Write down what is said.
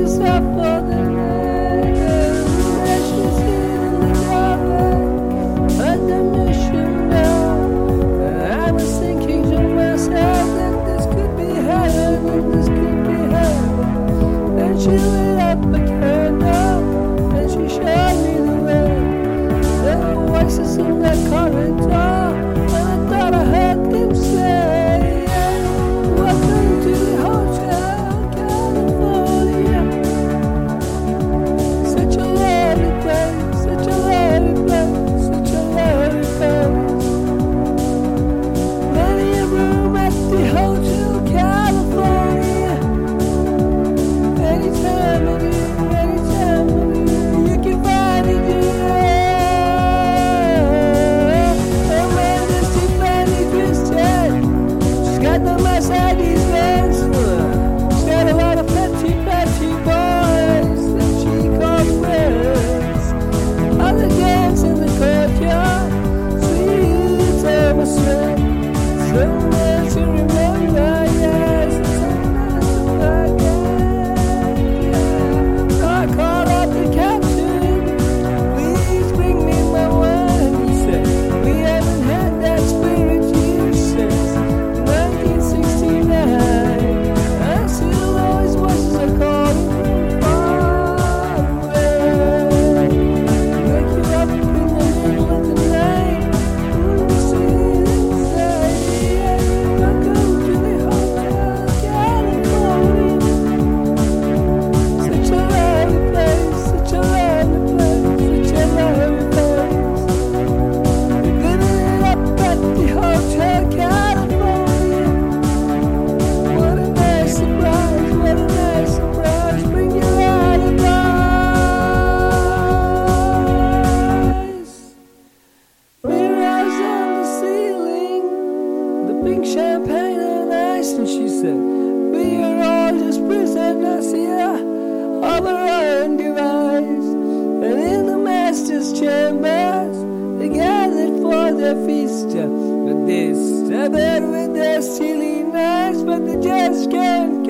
herself for the night. And she's in the doorway at the mission bell. And I was thinking to myself that this could be heaven, and this could be heaven. Then she lit up a candle and she showed me the way. There were voices in that corridor, and I thought I heard them say, welcome to the Hotel California. Such a lovely place, such a lovely place, such a lovely place. Plenty of room at the Hotel California. Anytime of year, you can find it here. Amanda's Tiffany twisted. She's got the Mercedes Benz. She's got a lot of petty boys that she calls friends. On the dance in the courtyard, sweet over sweat. So much to remember, yes, so much to forget. I called up the captain, please bring me my wine, he said. We haven't had that spirit here since 1969. I still always voices are calling from far away. Wake you up in the middle of the night, you see them say, welcome to the Hotel California. Such a lovely place, such a lovely place, such a lovely place. Living it up at the Hotel California. What a nice surprise, what a nice surprise. Bring your alibis. Mirrors on the ceiling, the pink champagne on ice, and she said, we are all just prisoners here of our own device. And in the master's chambers, they gathered for their feast. But they staggered with their silly knives, but they just can't